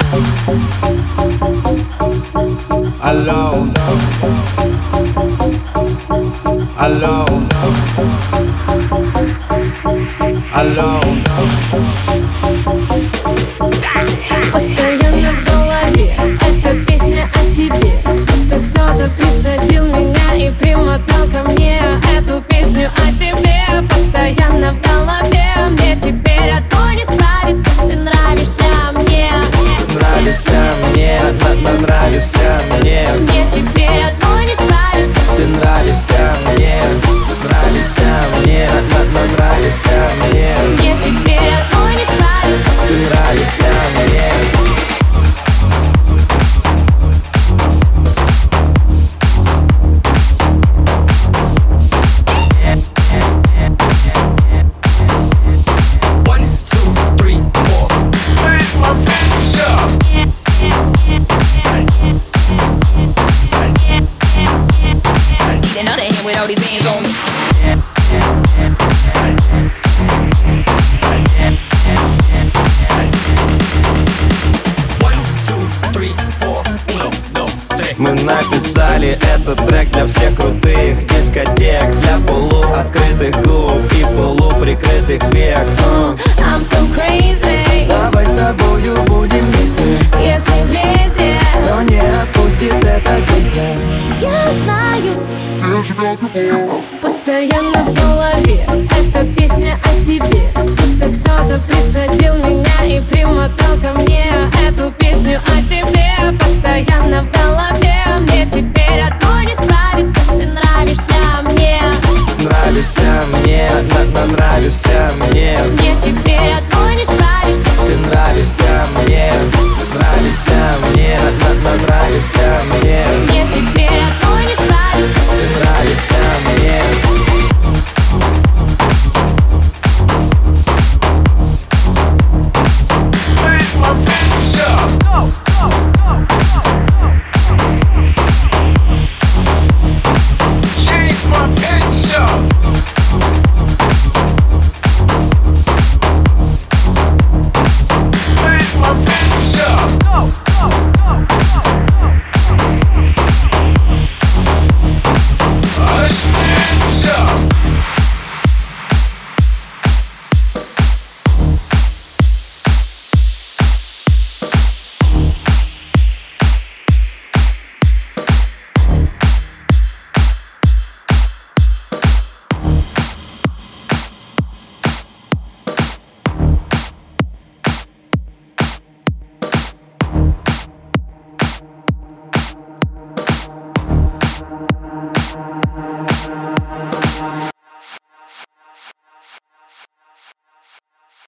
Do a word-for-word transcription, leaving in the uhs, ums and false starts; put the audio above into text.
alone, alone, alone. Постоянно в голове эта песня о тебе. Будто кто-то присадил меня и примотал ко мне эту песню о тебе. Постоянно в голове. Мне теперь одной не справиться. Ты нравишься мне. Нравишься мне, на-на нравишься мне. Мне теперь одной не справиться. Ты нравишься мне, нравишься мне, на-на нравишься мне. Мне теперь одной не справиться. Ты нравишься мне. Another hand with all these bands on me. One, two, three, four, uno, dos, tres. Мы написали этот трек для всех крутых дискотек, для полуоткрытых губ и полуприкрытых век. I'm so crazy. Давай с тобою будем вместе. Если влезет, Но не отпустит эта песня. я знаю. Постоянно